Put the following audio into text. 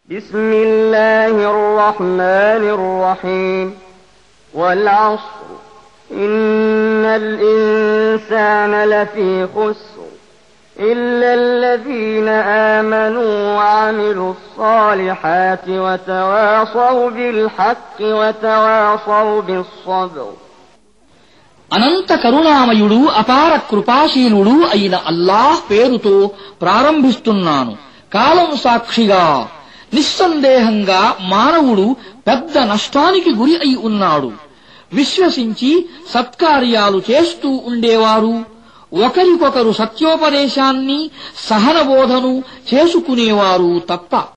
بسم الله الرحمن الرحيم والعصر إن الإنسان لفي خسر إلا الذين آمنوا وعملوا الصالحات وتواصوا بالحق وتواصوا بالصبر. అనంత కరుణామయుడు అపార కృపాశీలుడు అయిన అల్లాహ్ పేరుతో ప్రారంభిస్తున్నాను. కాలం సాక్షిగా నిస్సందేహంగా మానవుడు పెద్ద నష్టానికి గురి అయి ఉన్నాడు. విశ్వసించి సత్కార్యాలు చేస్తూ ఉండేవారు, ఒకరికొకరు సత్యోపదేశాన్ని సహనబోధను చేసుకునేవారు తప్ప